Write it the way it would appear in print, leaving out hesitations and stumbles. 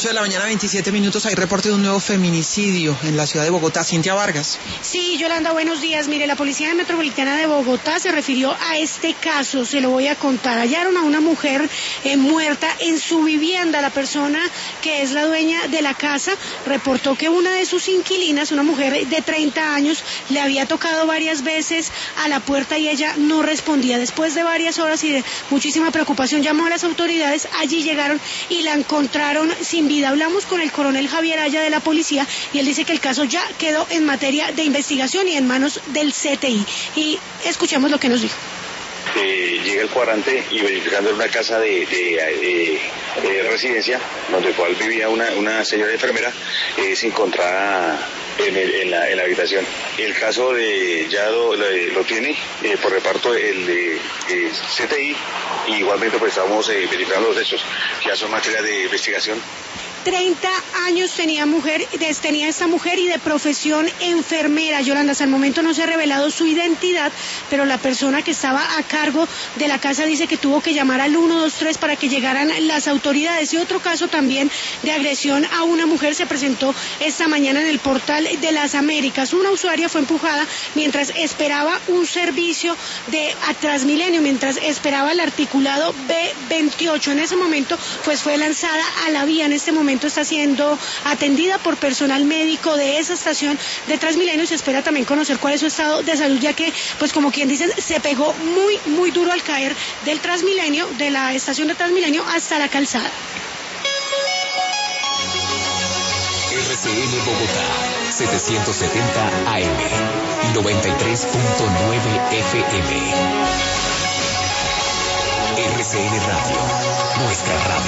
8 de la mañana, 27 minutos. Hay reporte de un nuevo feminicidio en la ciudad de Bogotá. Cintia Vargas. Sí, Yolanda, buenos días. Mire, la Policía Metropolitana de Bogotá se refirió a este caso. Se lo voy a contar. Hallaron a una mujer muerta en su vivienda. La persona que es la dueña de la casa reportó que una de sus inquilinas, una mujer de 30 años, le había tocado varias veces a la puerta y ella no respondía. Después de varias horas y de muchísima preocupación, llamó a las autoridades. Allí llegaron y la encontraron sin vida. Hablamos con el coronel Javier Aya de la policía y él dice que el caso ya quedó en materia de investigación y en manos del CTI. Y escuchemos lo que nos dijo. Llega el cuadrante y verificando en una casa de residencia donde cual vivía una señora enfermera, se encontraba en la habitación. El caso ya lo tiene por reparto el CTI, y igualmente pues estamos verificando los hechos, que ya son materia de investigación. 30 años tenía esta mujer y de profesión enfermera. Yolanda, hasta el momento no se ha revelado su identidad, pero la persona que estaba a cargo de la casa dice que tuvo que llamar al 123 para que llegaran las autoridades. Y otro caso también de agresión a una mujer se presentó esta mañana en el Portal de las Américas. Una usuaria fue empujada mientras esperaba un servicio de Transmilenio, mientras esperaba el articulado B28. En ese momento pues fue lanzada a la vía. En este momento está siendo atendida por personal médico de esa estación de Transmilenio y se espera también conocer cuál es su estado de salud, ya que, pues como quien dice, se pegó muy duro al caer del Transmilenio, de la estación de Transmilenio hasta la calzada. RCN Bogotá, 770 AM, 93.9 FM. RCN Radio, nuestra radio.